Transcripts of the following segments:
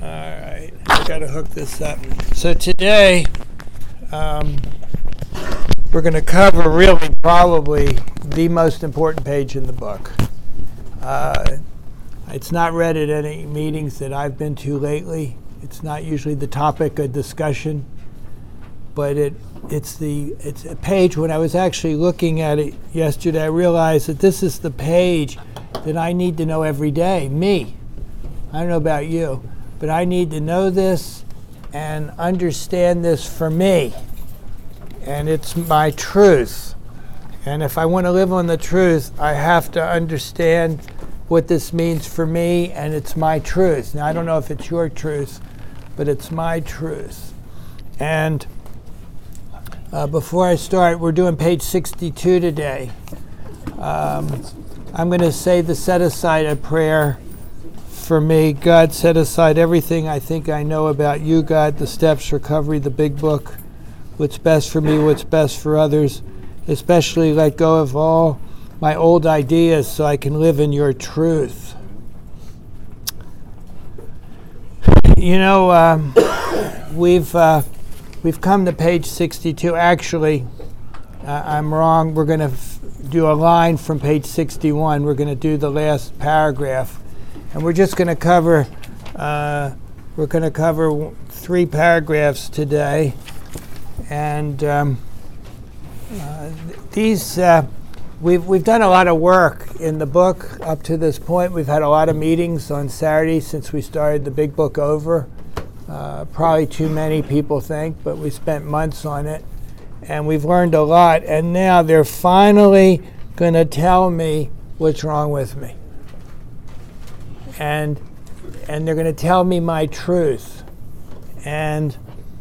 All right, I gotta hook this up. So today, we're going to cover really probably the most important page in the book. It's not read at any meetings that I've been to lately. It's not usually the topic of discussion, but it's a page. When I was actually looking at it yesterday, I realized that this is the page that I need to know every day, me. I don't know about you, but I need to know this and understand this for me. And it's my truth. And if I want to live on the truth, I have to understand what this means for me, and it's my truth. Now, I don't know if it's your truth, but it's my truth. And before I start, we're doing page 62 today. I'm going to say the set-aside a prayer for me. God, set aside everything I think I know about you, God, the steps, recovery, the big book, what's best for me, what's best for others, especially let go of all my old ideas so I can live in your truth. You know, we've come to page 62. Actually, I'm wrong. We're going to do a line from page 61. We're going to do the last paragraph. And we're just going to cover, three paragraphs today. And we've done a lot of work in the book up to this point. We've had a lot of meetings on Saturday since we started the big book over. Probably too many, people think, but we spent months on it. And we've learned a lot. And now they're finally going to tell me what's wrong with me. And they're going to tell me my truth. And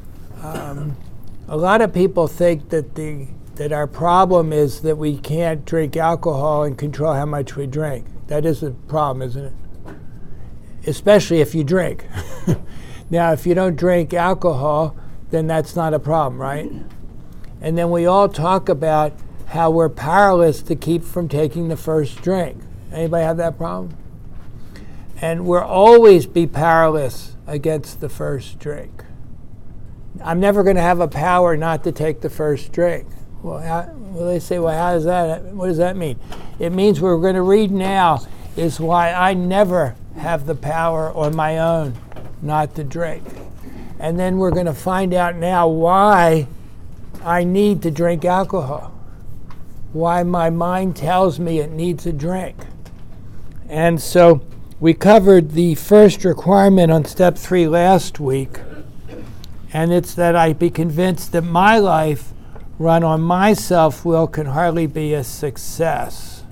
a lot of people think that our problem is that we can't drink alcohol and control how much we drink. That is a problem, isn't it? Especially if you drink. Now, if you don't drink alcohol, then that's not a problem, right? And then we all talk about how we're powerless to keep from taking the first drink. Anybody have that problem? And we'll always be powerless against the first drink. I'm never going to have a power not to take the first drink. Well, they say, well, how does that, what does that mean? It means what we're going to read now is why I never have the power on my own not to drink. And then we're going to find out now why I need to drink alcohol, why my mind tells me it needs a drink. And so we covered the first requirement on step 3 last week, and it's that I be convinced that my life run on my self-will can hardly be a success.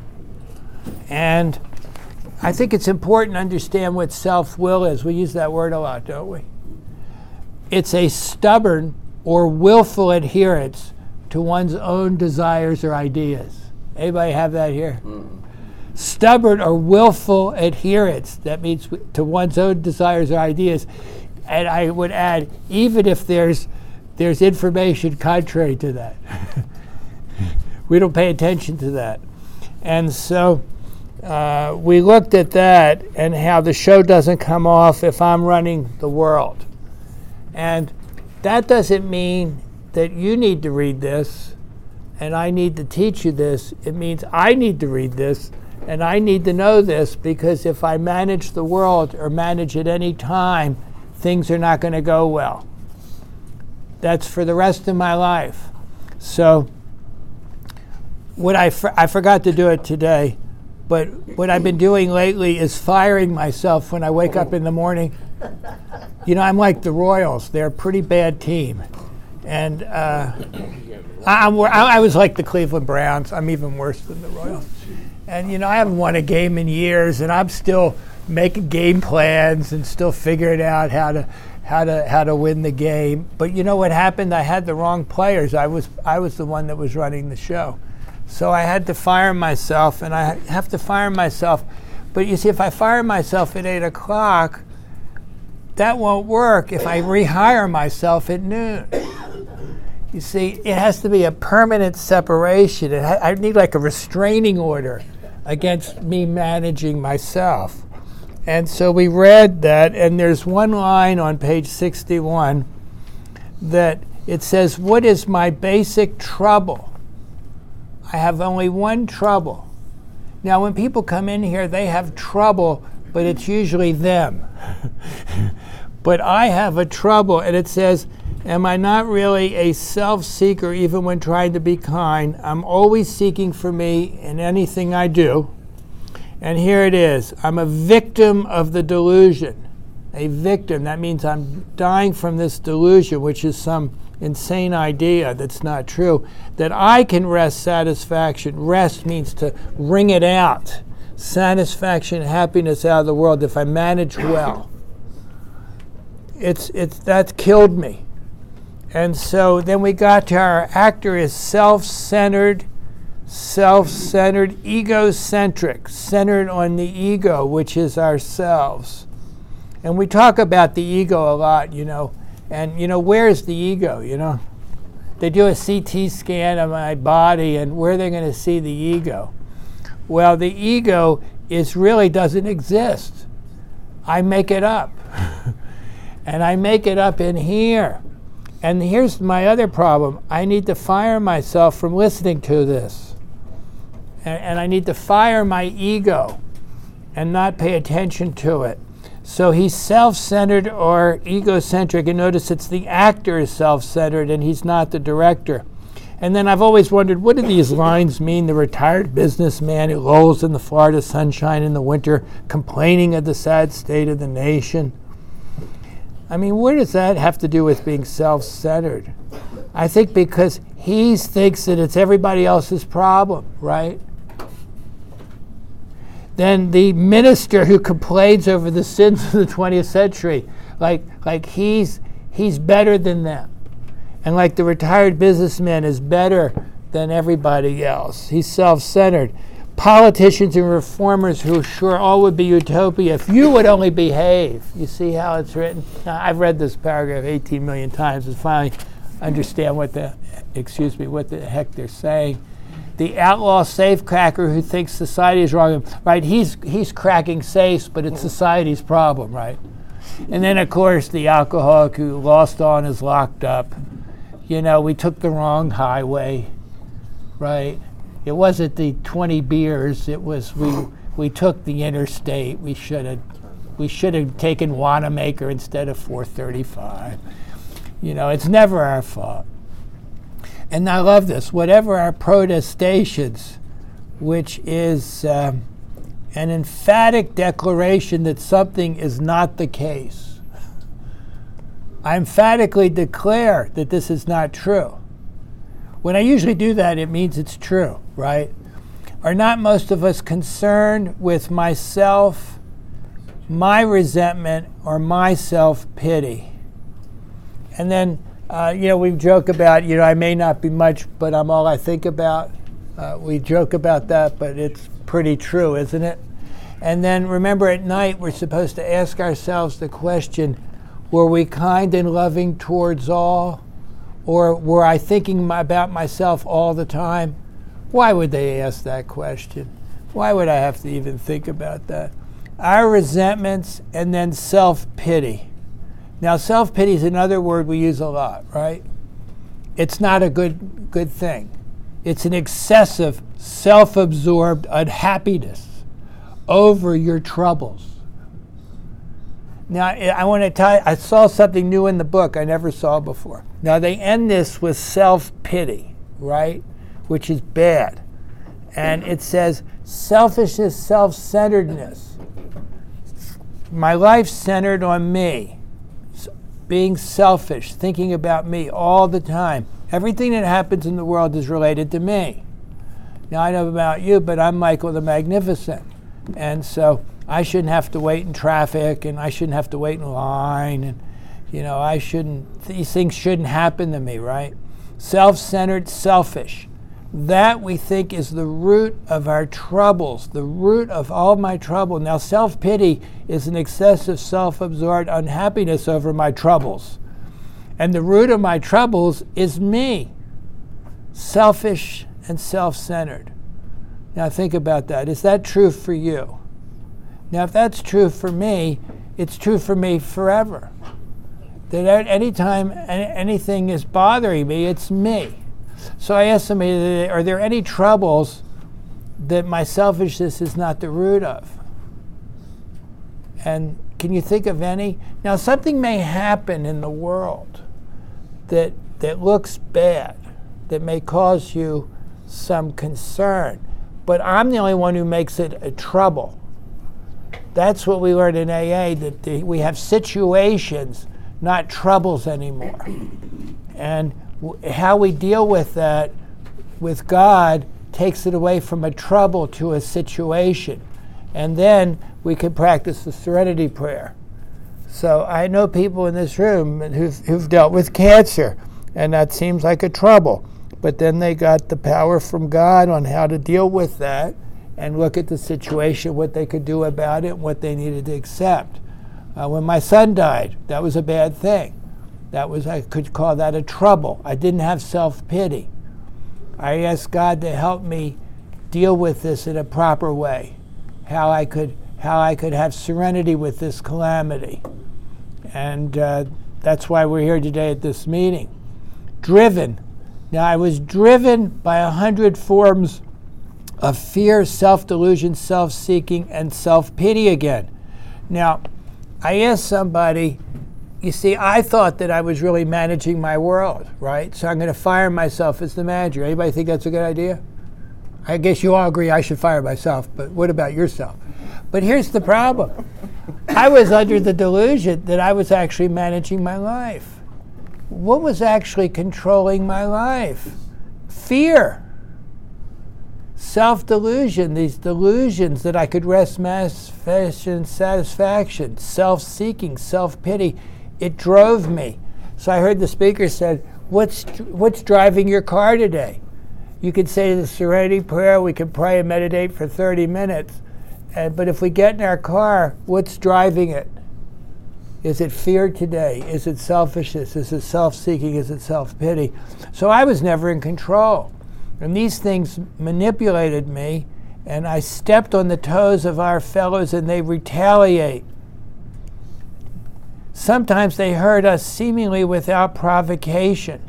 And I think it's important to understand what self-will is. We use that word a lot, don't we? It's a stubborn or willful adherence to one's own desires or ideas. Anybody have that here? Stubborn or willful adherence. That means to one's own desires or ideas. And I would add, even if there's information contrary to that. We don't pay attention to that. And so we looked at that and how the show doesn't come off if I'm running the world. And that doesn't mean that you need to read this and I need to teach you this. It means I need to read this and I need to know this, because if I manage the world or manage at any time, things are not going to go well. That's for the rest of my life. So what I forgot to do it today, but what I've been doing lately is firing myself when I wake up in the morning. You know, I'm like the Royals. They're a pretty bad team. And I was like the Cleveland Browns. I'm even worse than the Royals. And, you know, I haven't won a game in years, and I'm still making game plans and still figuring out how to win the game. But you know what happened? I had the wrong players. I was the one that was running the show. So I had to fire myself, and I have to fire myself. But you see, if I fire myself at 8 o'clock, that won't work if I rehire myself at noon. You see, it has to be a permanent separation. I need like a restraining order against me managing myself. And so we read that, and there's one line on page 61 that it says, what is my basic trouble? I have only one trouble. Now, when people come in here, they have trouble, but it's usually them. But I have a trouble, and it says, am I not really a self-seeker even when trying to be kind? I'm always seeking for me in anything I do. And here it is. I'm a victim of the delusion. A victim. That means I'm dying from this delusion, which is some insane idea that's not true, that I can wrest satisfaction. Rest means to wring it out. Satisfaction, happiness out of the world if I manage well. That killed me. And so then we got to our actor is self-centered, egocentric, centered on the ego, which is ourselves. And we talk about the ego a lot, and where's the ego, They do a CT scan of my body, and where are they going to see the ego? Well, the ego really doesn't exist. I make it up. And I make it up in here. And here's my other problem. I need to fire myself from listening to this. And I need to fire my ego and not pay attention to it. So he's self-centered or egocentric. And notice it's the actor is self-centered and he's not the director. And then I've always wondered, what do these lines mean? The retired businessman who lolls in the Florida sunshine in the winter, complaining of the sad state of the nation. I mean, what does that have to do with being self-centered? I think because he thinks that it's everybody else's problem, right? Then the minister who complains over the sins of the 20th century, like he's better than them. And like the retired businessman is better than everybody else. He's self-centered. Politicians and reformers who sure all would be utopia if you would only behave. You see how it's written? Now, I've read this paragraph 18 million times and finally understand what the heck they're saying. The outlaw safecracker who thinks society is wrong, right? He's cracking safes, but it's society's problem, right? And then, of course, the alcoholic who lost all and is locked up. We took the wrong highway, right? It wasn't the 20 beers. It was we took the interstate. We should have taken Wanamaker instead of 435. It's never our fault. And I love this. Whatever our protestations, which is an emphatic declaration that something is not the case. I emphatically declare that this is not true. When I usually do that, it means it's true, right? Are not most of us concerned with myself, my resentment, or my self-pity? And then, we joke about, I may not be much, but I'm all I think about. We joke about that, but it's pretty true, isn't it? And then remember, at night, we're supposed to ask ourselves the question, were we kind and loving towards all? Or were I thinking about myself all the time? Why would they ask that question? Why would I have to even think about that? Our resentments and then self-pity. Now, self-pity is another word we use a lot, right? It's not a good thing. It's an excessive, self-absorbed unhappiness over your troubles. Now, I want to tell you, I saw something new in the book I never saw before. Now, they end this with self-pity, right? Which is bad. And it says, selfishness, self-centeredness. My life's centered on me. Being selfish, thinking about me all the time. Everything that happens in the world is related to me. Now, I know about you, but I'm Michael the Magnificent. And so I shouldn't have to wait in traffic, and I shouldn't have to wait in line, and these things shouldn't happen to me, right? Self-centered, selfish. That we think is the root of our troubles, the root of all my trouble. Now, self-pity is an excessive, self-absorbed unhappiness over my troubles. And the root of my troubles is me, selfish and self-centered. Now, think about that. Is that true for you? Now, if that's true for me, it's true for me forever. That at any time anything is bothering me, it's me. So I asked somebody, are there any troubles that my selfishness is not the root of? And can you think of any? Now, something may happen in the world that looks bad, that may cause you some concern, but I'm the only one who makes it a trouble. That's what we learned in AA, that we have situations, not troubles anymore. And how we deal with that with God takes it away from a trouble to a situation. And then we can practice the serenity prayer. So I know people in this room who've dealt with cancer, and that seems like a trouble. But then they got the power from God on how to deal with that and look at the situation, what they could do about it, what they needed to accept. When my son died, that was a bad thing. I could call that a trouble. I didn't have self-pity. I asked God to help me deal with this in a proper way, how I could have serenity with this calamity. And that's why we're here today at this meeting. Driven. Now, I was driven by 100 forms of fear, self-delusion, self-seeking, and self-pity again. Now, I asked somebody, you see, I thought that I was really managing my world, right? So I'm going to fire myself as the manager. Anybody think that's a good idea? I guess you all agree I should fire myself, but what about yourself? But here's the problem. I was under the delusion that I was actually managing my life. What was actually controlling my life? Fear. Self-delusion, these delusions that I could rest, manifestation, satisfaction, self-seeking, self-pity. It drove me. So I heard the speaker said, what's driving your car today? You could say the serenity prayer, we could pray and meditate for 30 minutes. But if we get in our car, what's driving it? Is it fear today? Is it selfishness? Is it self-seeking? Is it self-pity? So I was never in control. And these things manipulated me, and I stepped on the toes of our fellows, and they retaliate. Sometimes they hurt us seemingly without provocation.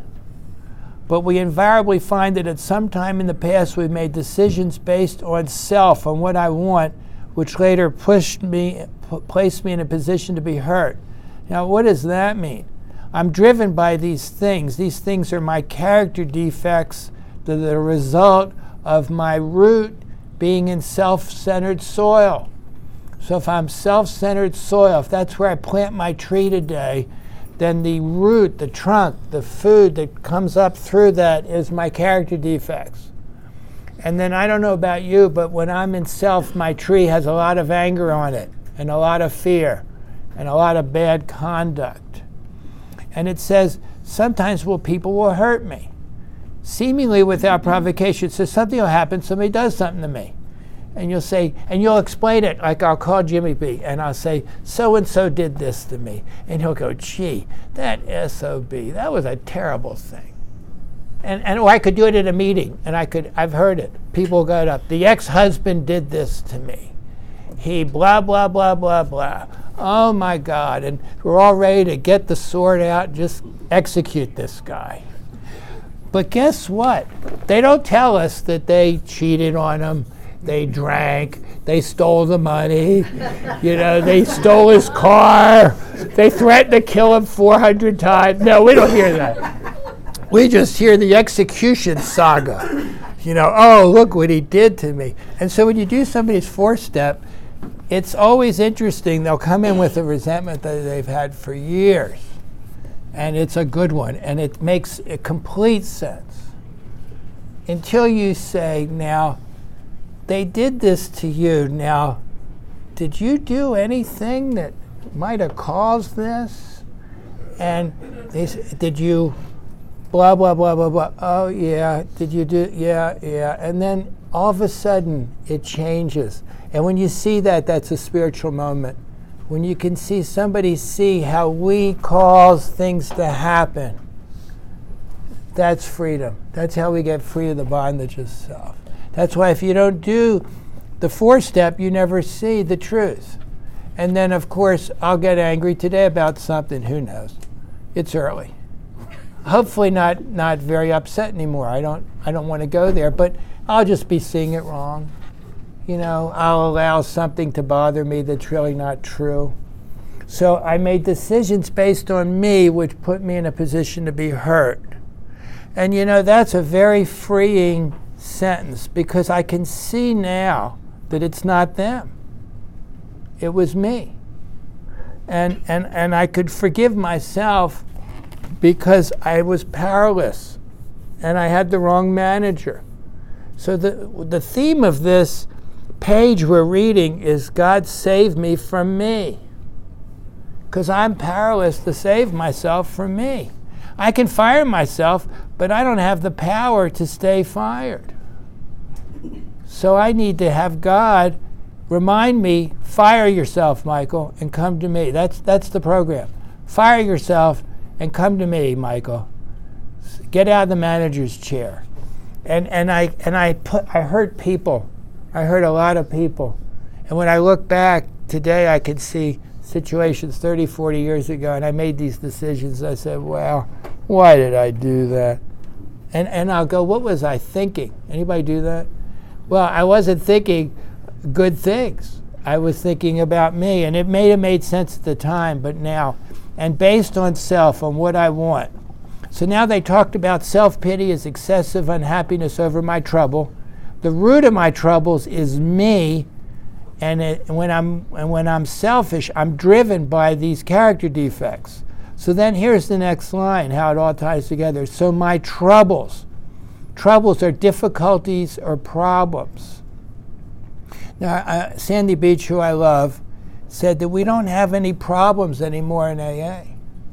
But we invariably find that at some time in the past we've made decisions based on self, on what I want, which later placed me in a position to be hurt. Now, what does that mean? I'm driven by these things. These things are my character defects, the result of my root being in self-centered soil. So if I'm self-centered soil, if that's where I plant my tree today, then the root, the trunk, the food that comes up through that is my character defects. And then I don't know about you, but when I'm in self, my tree has a lot of anger on it, and a lot of fear, and a lot of bad conduct. And it says, sometimes people will hurt me, seemingly without provocation. So something will happen, somebody does something to me. And you'll say, and you'll explain it, like I'll call Jimmy B, and I'll say, so-and-so did this to me. And he'll go, gee, that SOB, that was a terrible thing. Or I could do it at a meeting, and I've heard it. People got up, the ex-husband did this to me. He blah, blah, blah, blah, blah. Oh my God, and we're all ready to get the sword out, just execute this guy. But guess what? They don't tell us that they cheated on him, they drank, they stole the money, they stole his car, they threatened to kill him 400 times. No, we don't hear that. We just hear the execution saga. Oh, look what he did to me. And so when you do somebody's four-step, it's always interesting. They'll come in with a resentment that they've had for years. And it's a good one. And it makes a complete sense. Until you say, now, they did this to you. Now, did you do anything that might have caused this? And they say, did you blah, blah, blah, blah, blah. Oh, yeah. Did you do? Yeah, yeah. And then all of a sudden, it changes. And when you see that, that's a spiritual moment. When you can see somebody see how we cause things to happen, that's freedom. That's how we get free of the bondage of self. That's why if you don't do The fourth step, you never see the truth. And then, of course, I'll get angry today about something. Who knows? It's early. Hopefully not very upset anymore. I don't want to go there, but I'll just be seeing it wrong. You know, I'll allow something to bother me that's really not true. So I made decisions based on me, which put me in a position to be hurt. And you know, that's a very freeing sentence, because I can see now that it's not them. It was me. And I could forgive myself because I was powerless and I had the wrong manager. So the theme of this page we're reading is God save me from me, because I'm powerless to save myself from me. I can fire myself, but I don't have the power to stay fired. So I need to have God remind me, fire yourself, Michael, and come to me. That's the program. Fire yourself and come to me, Michael. Get out of the manager's chair. And I hurt people. I hurt a lot of people. And when I look back today, I can see situations 30, 40 years ago, and I made these decisions. I said, well, why did I do that? And I'll go, what was I thinking? Anybody do that? Well, I wasn't thinking good things. I was thinking about me, and it may have made sense at the time, but now, and based on self, on what I want. So now they talked about self-pity as excessive unhappiness over my trouble. The root of my troubles is me, and when I'm selfish, I'm driven by these character defects. So then here's the next line, how it all ties together. So my troubles are difficulties or problems. Now, Sandy Beach, who I love, said that we don't have any problems anymore in AA.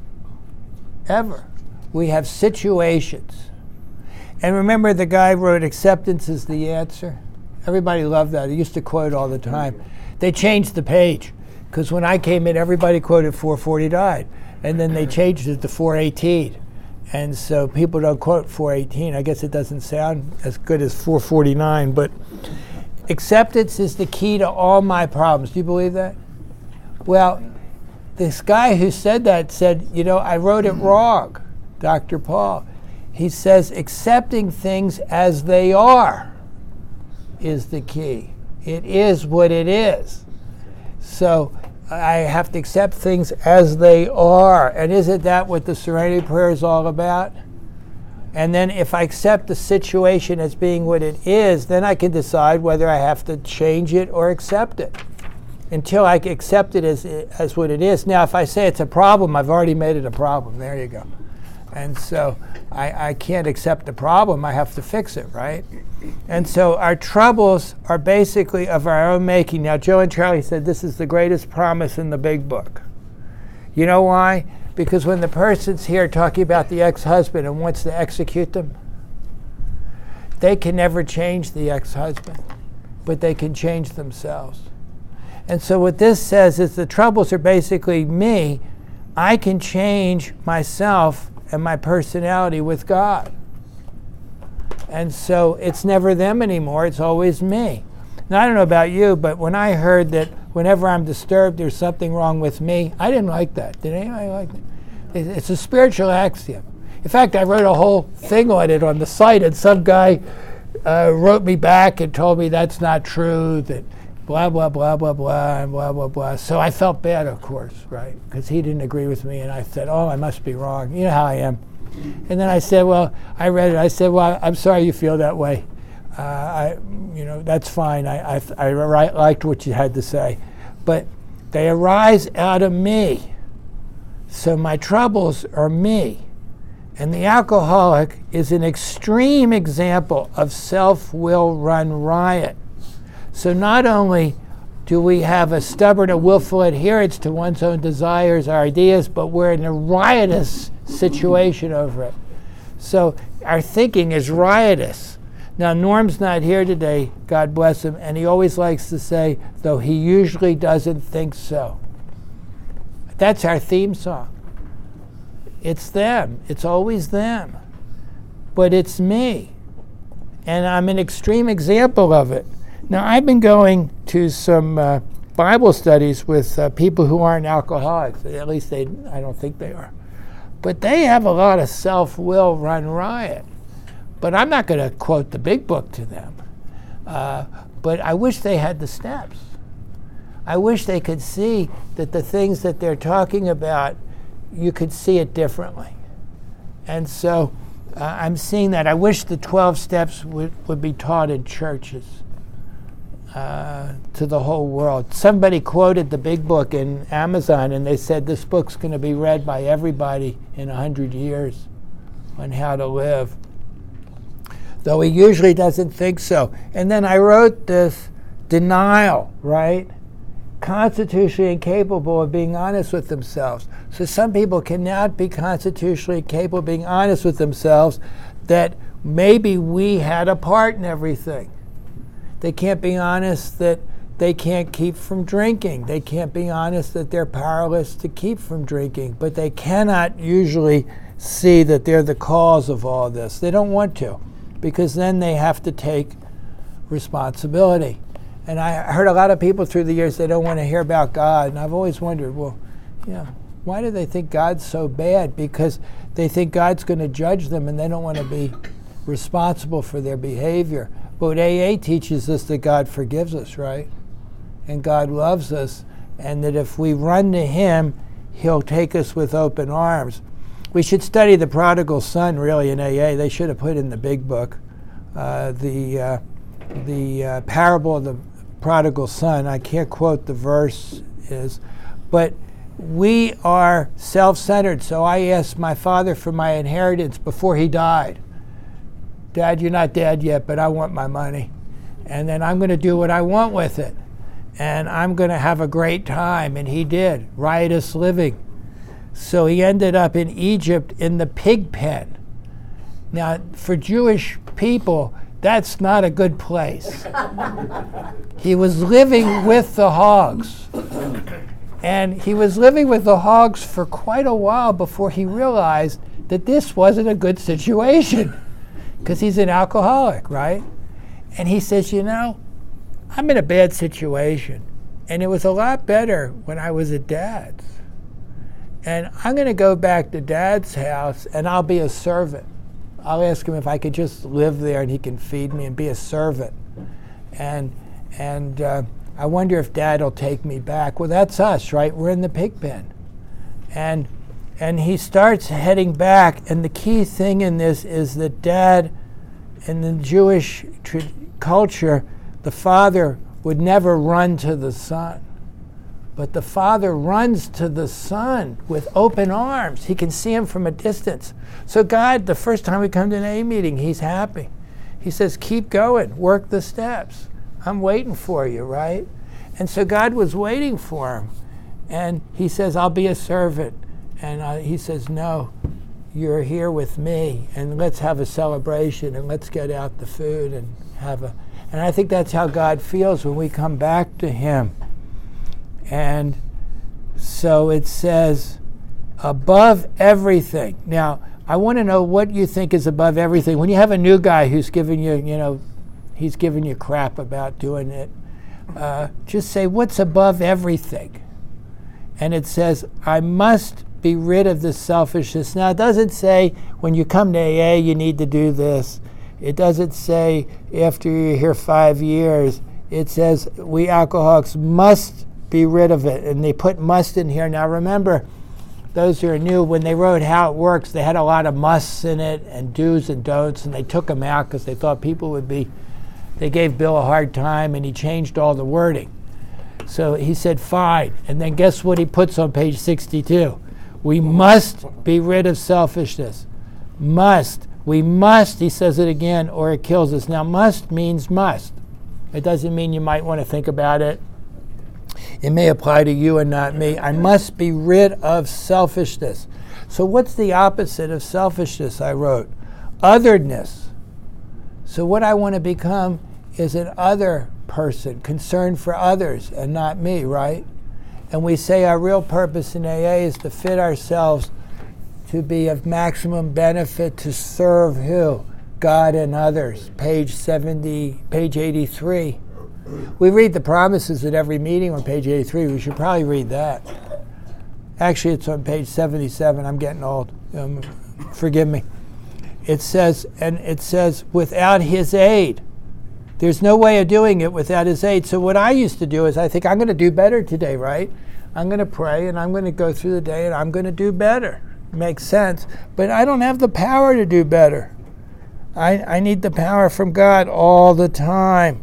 Ever. We have situations. And remember, the guy wrote, acceptance is the answer. Everybody loved that. He used to quote all the time. They changed the page, because when I came in, everybody quoted 449. And then they changed it to 418. And so people don't quote 418. I guess it doesn't sound as good as 449. But acceptance is the key to all my problems. Do you believe that? Well, this guy who said that said, you know, I wrote it wrong, Dr. Paul. He says accepting things as they are is the key. It is what it is. So I have to accept things as they are. And isn't that what the Serenity Prayer is all about? And then if I accept the situation as being what it is, then I can decide whether I have to change it or accept it. Until I accept it as what it is. Now, if I say it's a problem, I've already made it a problem. There you go. And so I can't accept the problem. I have to fix it, right? And so our troubles are basically of our own making. Now, Joe and Charlie said this is the greatest promise in the big book. You know why? Because when the person's here talking about the ex-husband and wants to execute them, they can never change the ex-husband, but they can change themselves. And so what this says is the troubles are basically me. I can change myself and my personality with God. And so it's never them anymore, it's always me. Now, I don't know about you, but when I heard that whenever I'm disturbed, there's something wrong with me, I didn't like that. Did anybody like that? It's a spiritual axiom. In fact, I wrote a whole thing on it on the site, and some guy wrote me back and told me that's not true, that blah, blah, blah, blah, blah, and blah, blah, blah. So I felt bad, of course, right? Because he didn't agree with me, and I said, oh, I must be wrong. You know how I am. And then I said, well, I read it. I said, well, I'm sorry you feel that way. That's fine. I liked what you had to say. But they arise out of me. So my troubles are me. And the alcoholic is an extreme example of self-will run riot. So not only do we have a stubborn or willful adherence to one's own desires or ideas, but we're in a riotous situation over it. So our thinking is riotous. Now, Norm's not here today, God bless him, and he always likes to say, though he usually doesn't think so. That's our theme song. It's them. It's always them. But it's me. And I'm an extreme example of it. Now, I've been going to some Bible studies with people who aren't alcoholics. At least I don't think they are. But they have a lot of self-will run riot. But I'm not going to quote the big book to them. But I wish they had the steps. I wish they could see that the things that they're talking about, you could see it differently. And so I'm seeing that. I wish the 12 steps would be taught in churches to the whole world. Somebody quoted the big book in Amazon, and they said this book's going to be read by everybody in 100 years on how to live. Though he usually doesn't think so. And then I wrote this denial, right? Constitutionally incapable of being honest with themselves. So some people cannot be constitutionally capable of being honest with themselves that maybe we had a part in everything. They can't be honest that they can't keep from drinking. They can't be honest that they're powerless to keep from drinking. But they cannot usually see that they're the cause of all this. They don't want to, because then they have to take responsibility. And I heard a lot of people through the years, they don't want to hear about God. And I've always wondered, well, why do they think God's so bad? Because they think God's going to judge them and they don't want to be responsible for their behavior. But AA teaches us that God forgives us, right? And God loves us, and that if we run to Him, He'll take us with open arms. We should study the prodigal son, really, in AA. They should have put in the big book the parable of the prodigal son. I can't quote the verse but we are self-centered. So I asked my father for my inheritance before he died. Dad, you're not dead yet, but I want my money. And then I'm going to do what I want with it. And I'm going to have a great time. And he did, riotous living. So he ended up in Egypt in the pig pen. Now, for Jewish people, that's not a good place. He was living with the hogs. And he was living with the hogs for quite a while before he realized that this wasn't a good situation, because he's an alcoholic, right? And he says, I'm in a bad situation. And it was a lot better when I was at Dad's. And I'm going to go back to Dad's house, and I'll be a servant. I'll ask him if I could just live there and he can feed me and be a servant. And I wonder if Dad will take me back. Well, that's us, right? We're in the pig pen. And he starts heading back, and the key thing in this is that Dad, in the Jewish culture, the father would never run to the son. But the father runs to the son with open arms. He can see him from a distance. So God, the first time we come to an AA meeting, he's happy. He says, keep going, work the steps. I'm waiting for you, right? And so God was waiting for him. And he says, I'll be a servant. And he says, no, you're here with me, and let's have a celebration, and let's get out the food and have a... And I think that's how God feels when we come back to him. And so it says, above everything. Now, I want to know what you think is above everything. When you have a new guy who's giving you, he's giving you crap about doing it, just say, what's above everything? And it says, I must be rid of this selfishness. Now, it doesn't say when you come to AA you need to do this. It doesn't say after you're here 5 years. It says we alcoholics must be rid of it. And they put must in here. Now remember, those who are new, when they wrote How It Works, they had a lot of musts in it and do's and don'ts, and they took them out because they thought people would be... They gave Bill a hard time, and he changed all the wording. So he said, fine. And then guess what he puts on page 62? We must be rid of selfishness. Must. We must, he says it again, or it kills us. Now, must means must. It doesn't mean you might want to think about it. It may apply to you and not me. I must be rid of selfishness. So what's the opposite of selfishness, I wrote? Otherness. So what I want to become is an other person, concerned for others and not me, right? And we say our real purpose in AA is to fit ourselves to be of maximum benefit to serve who? God and others. Page 83. We read the promises at every meeting on page 83. We should probably read that. Actually, it's on page 77. I'm getting old. Forgive me. It says, without his aid. There's no way of doing it without his aid. So what I used to do is I think I'm going to do better today, right? I'm going to pray and I'm going to go through the day and I'm going to do better. Makes sense. But I don't have the power to do better. I need the power from God all the time.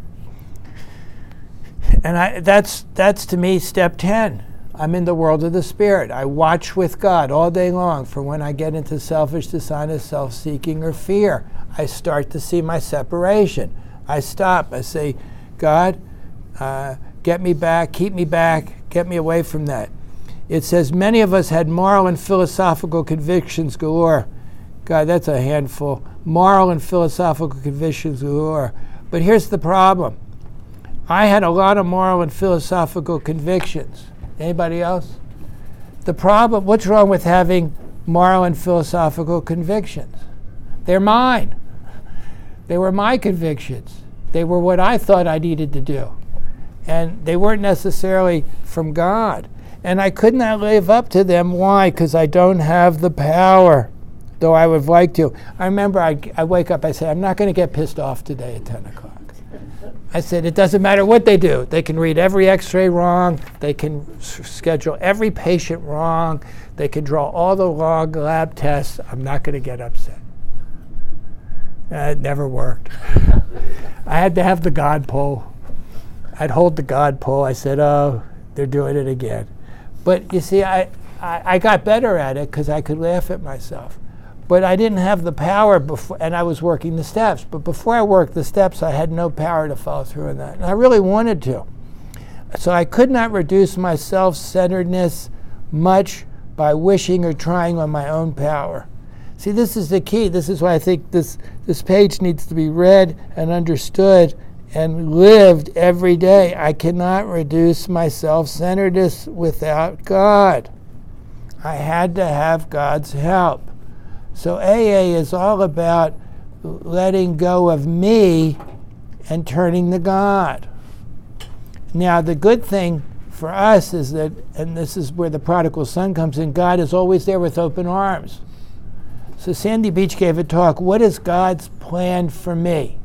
And that's to me step 10. I'm in the world of the Spirit. I watch with God all day long for when I get into selfish, dishonest, self-seeking, or fear. I start to see my separation. I stop. I say, God, get me back, keep me back, get me away from that. It says, many of us had moral and philosophical convictions galore. God, that's a handful. Moral and philosophical convictions galore. But here's the problem. I had a lot of moral and philosophical convictions. Anybody else? The problem, what's wrong with having moral and philosophical convictions? They're mine. They were my convictions. They were what I thought I needed to do. And they weren't necessarily from God. And I could not live up to them. Why? Because I don't have the power, though I would like to. I remember I wake up, I say, I'm not going to get pissed off today at 10 o'clock. I said, it doesn't matter what they do. They can read every x-ray wrong. They can schedule every patient wrong. They can draw all the wrong lab tests. I'm not going to get upset. It never worked. I had to have the God pole. I'd hold the God pole. I said, oh, they're doing it again. But you see, I got better at it because I could laugh at myself. But I didn't have the power before, and I was working the steps. But before I worked the steps, I had no power to follow through on that. And I really wanted to. So I could not reduce my self-centeredness much by wishing or trying on my own power. See, this is the key. This is why I think this page needs to be read and understood and lived every day. I cannot reduce my self-centeredness without God. I had to have God's help. So AA is all about letting go of me and turning to God. Now, the good thing for us is that, and this is where the prodigal son comes in, God is always there with open arms. So Sandy Beach gave a talk, what is God's plan for me?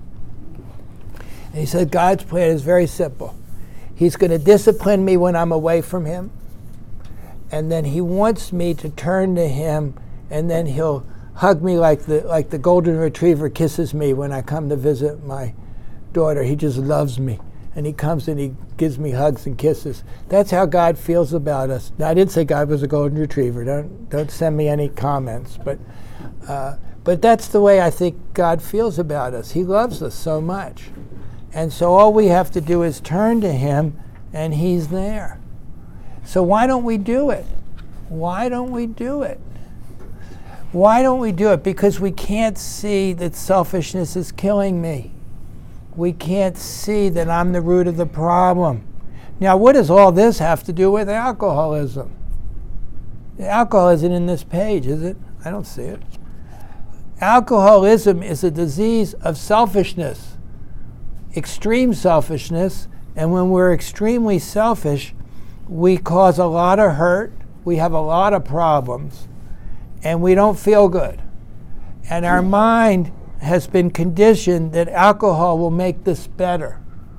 And he said, God's plan is very simple. He's going to discipline me when I'm away from him, and then he wants me to turn to him, and then he'll hug me like the golden retriever kisses me when I come to visit my daughter. He just loves me. And he comes and he gives me hugs and kisses. That's how God feels about us. Now, I didn't say God was a golden retriever. Don't send me any comments. But that's the way I think God feels about us. He loves us so much. And so all we have to do is turn to him, and he's there. So why don't we do it? Why don't we do it? Why don't we do it? Because we can't see that selfishness is killing me. We can't see that I'm the root of the problem. Now, what does all this have to do with alcoholism? Alcohol isn't in this page, is it? I don't see it. Alcoholism is a disease of selfishness, extreme selfishness, and when we're extremely selfish, we cause a lot of hurt, we have a lot of problems, and we don't feel good. And our mind has been conditioned that alcohol will make this better.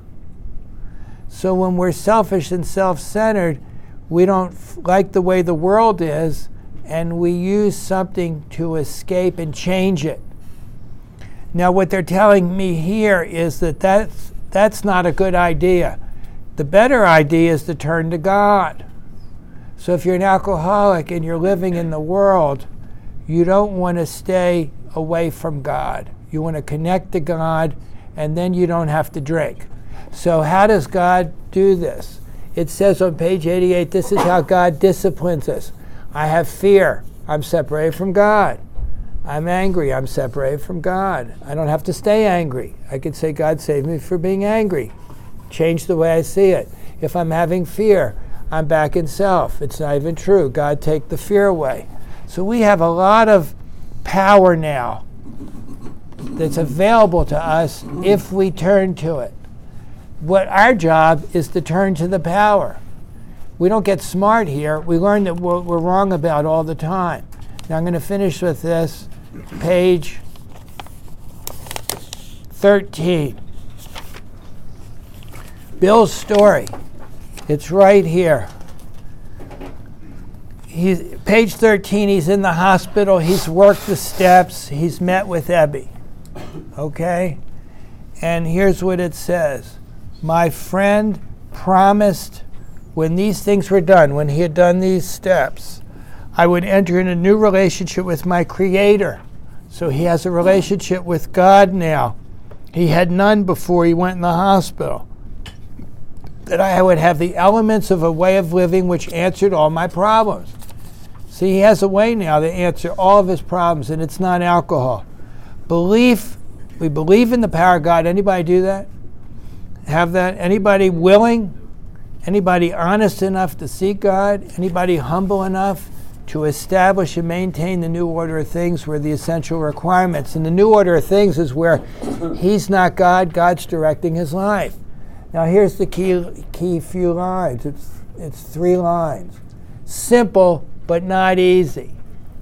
So when we're selfish and self-centered, we don't like the way the world is, and we use something to escape and change it. Now, what they're telling me here is that that's not a good idea. The better idea is to turn to God. So if you're an alcoholic and you're living in the world, you don't want to stay away from God. You want to connect to God, and then you don't have to drink. So how does God do this? It says on page 88, this is how God disciplines us. I have fear. I'm separated from God. I'm angry. I'm separated from God. I don't have to stay angry. I can say, God, save me for being angry. Change the way I see it. If I'm having fear, I'm back in self. It's not even true. God, take the fear away. So we have a lot of power now that's available to us if we turn to it. what our job is to turn to the power. We don't get smart here. We learn that we're wrong about all the time. Now I'm going to finish with this, page 13. Bill's story. It's right here. Page 13, he's in the hospital. He's worked the steps. He's met with Ebby. Okay? And here's what it says. My friend promised when these things were done, when he had done these steps, I would enter in a new relationship with my Creator. So he has a relationship with God now. He had none before he went in the hospital. That I would have the elements of a way of living which answered all my problems. See, he has a way now to answer all of his problems, and it's not alcohol. Belief, we believe in the power of God. Anybody do that? Have that? Anybody willing? Anybody honest enough to seek God? Anybody humble enough to establish and maintain the new order of things were the essential requirements? And the new order of things is where he's not God, God's directing his life. Now here's the key few lines. It's 3 lines. Simple, but not easy.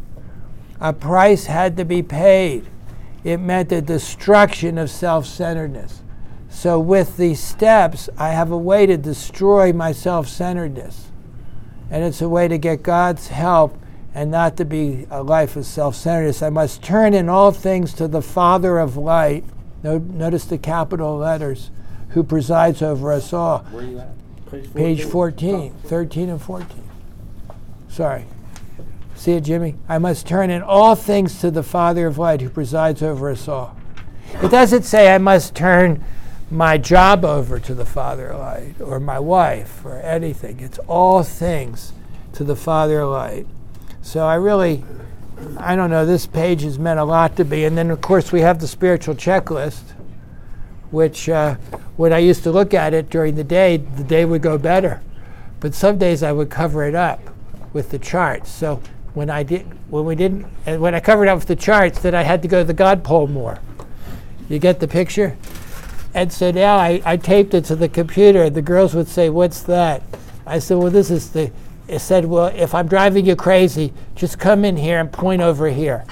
A price had to be paid. It meant the destruction of self-centeredness. So with these steps, I have a way to destroy my self-centeredness. And it's a way to get God's help and not to be a life of self-centeredness. I must turn in all things to the Father of light. Notice the capital letters, who presides over us all. Where are you at? Page 14, 13 and 14. Sorry. See it, Jimmy? I must turn in all things to the Father of light who presides over us all. It doesn't say I must turn my job over to the Father of light or my wife or anything. It's all things to the Father of light. So I don't know, this page has meant a lot to me. And then, of course, we have the spiritual checklist, which when I used to look at it during the day would go better. But some days I would cover it up with the charts. So when I covered up with the charts, then I had to go to the God pole more. You get the picture? And so now I taped it to the computer, and the girls would say, "What's that?" I said, "Well, this is the." It said, "Well, if I'm driving you crazy, just come in here and point over here.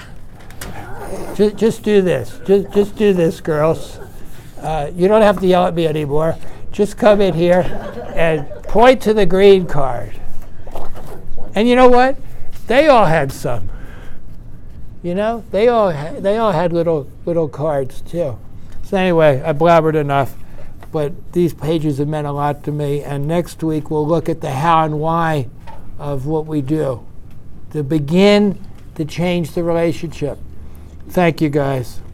Just do this. Just do this, girls. You don't have to yell at me anymore. Just come in here and point to the green card." And you know what? They all had some. You know, they all had little cards too. So anyway, I blabbered enough, but these pages have meant a lot to me. And next week we'll look at the how and why of what we do to begin to change the relationship. Thank you, guys.